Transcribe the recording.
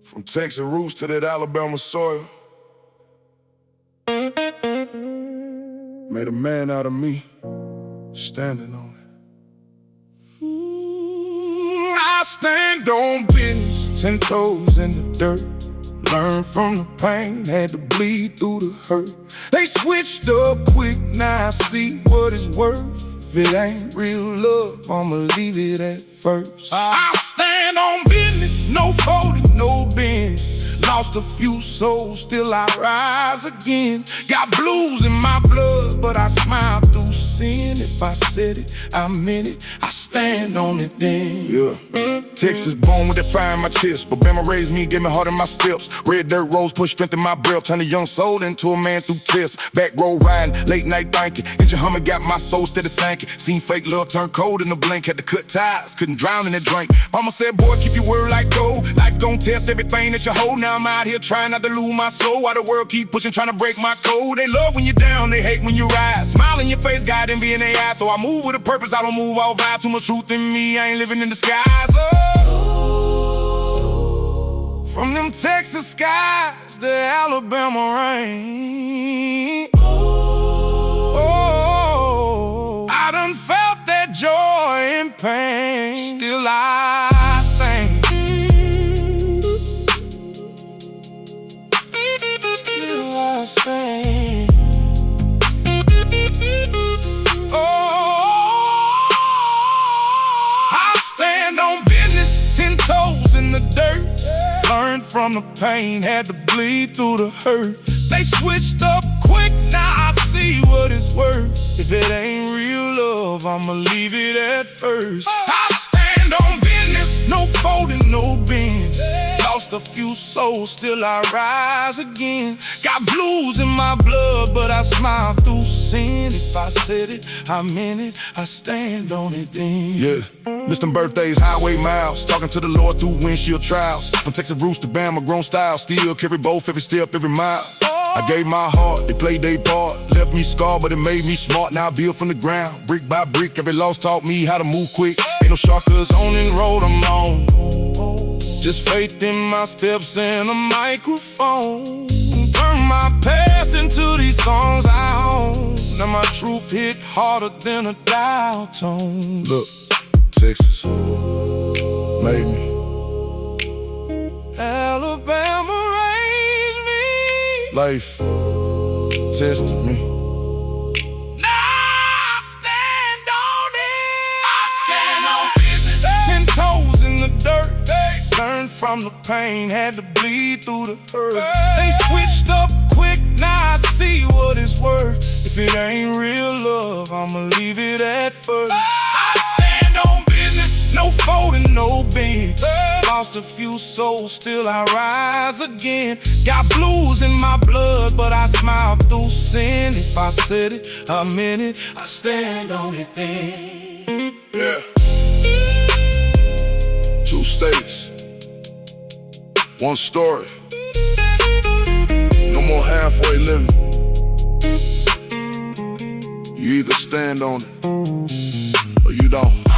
From Texas roots to that Alabama soil, made a man out of me, standing on it. I stand on business, 10 toes in the dirt. Learned from the pain, had to bleed through the hurt. They switched up quick, now I see what it's worth. If it ain't real love, I'ma leave it at first. I stand on business, no folding, no bend. Lost a few souls, still I rise again. Got blues in my blood, but I smile through sin. If I said it, I meant it, I stand on it then. Yeah. Texas born with that fire in my chest, but Bama raised me, gave me heart in my steps. Red dirt roads put strength in my breath, turn a young soul into a man through tests. Back road riding, late night thinking. Engine humming got my soul steady sinking. Seen fake love turn cold in the blink, had to cut ties, couldn't drown in the drink. Mama said, boy, keep your word like gold. Life gon' test everything that you hold. Now I'm out here trying not to lose my soul. While the world keep pushing, trying to break my code. They love when you're down, they hate when you rise. Smile in your face, got envy in their eyes. So I move with a purpose, I don't move all vibes. Too much truth in me, I ain't living in disguise. Oh. From them Texas skies to Alabama rain. Oh, I done felt that joy and pain. Still I stand. Still I stand. Oh, I stand on business, 10 toes in the dirt. Learned from the pain, had to bleed through the hurt. They switched up quick, now I see what it's worth. If it ain't real love, I'ma leave it at first. I stand on business, no folding, no bend. Lost a few souls, still I rise again. Got blues in my blood, but I smile through sin. If I said it, I meant it, I stand on it then. Yeah, missed them birthdays, highway miles. Talking to the Lord through windshield trials. From Texas roots to Bama grown style. Still carry both every step, every mile. I gave my heart, they played their part. Left me scarred, but it made me smart. Now I build from the ground, brick by brick. Every loss taught me how to move quick. Ain't no shortcuts on the road I'm on. Just faith in my steps and a microphone. Turn my past into these songs I own. Now my truth hit harder than a dial tone. Look, Texas made me. Alabama raised me. Life tested me. Now I stand on it. I stand on business. 10 toes in the dirt. Learned from the pain, had to bleed through the hurt. They switched up quick, now I see what it's worth. If it ain't real love, I'ma leave it at first. I stand on business, no folding, no bend. Lost a few souls, still I rise again. Got blues in my blood, but I smile through sin. If I said it, I meant it, I stand on it then. Yeah. 2 states. One story, no more halfway living. You either stand on it or you don't.